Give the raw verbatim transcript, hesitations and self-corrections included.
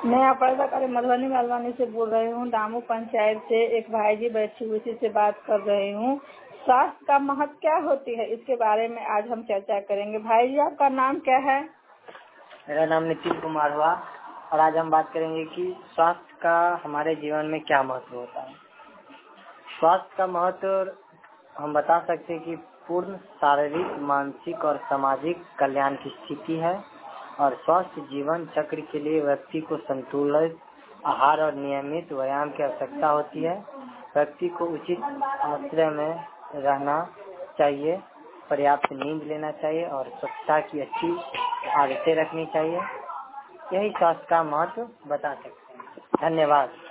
मैं अपराधा कार्य मधुबनी मधुबनी से बोल रही हूँ। दामू पंचायत से एक भाई जी बैठी हुई से बात कर रही हूँ। स्वास्थ्य का महत्व क्या होती है, इसके बारे में आज हम चर्चा करेंगे। भाई जी, आपका नाम क्या है? मेरा नाम नितिन कुमार हुआ और आज हम बात करेंगे कि स्वास्थ्य का हमारे जीवन में क्या महत्व होता है। स्वास्थ्य का महत्व हम बता सकते हैं कि पूर्ण शारीरिक, मानसिक और सामाजिक कल्याण की स्थिति है और स्वस्थ जीवन चक्र के लिए व्यक्ति को संतुलित आहार और नियमित व्यायाम की आवश्यकता होती है। व्यक्ति को उचित आश्रय में रहना चाहिए, पर्याप्त नींद लेना चाहिए और स्वच्छता की अच्छी आदतें रखनी चाहिए। यही स्वास्थ्य का महत्व बता सकते हैं। धन्यवाद।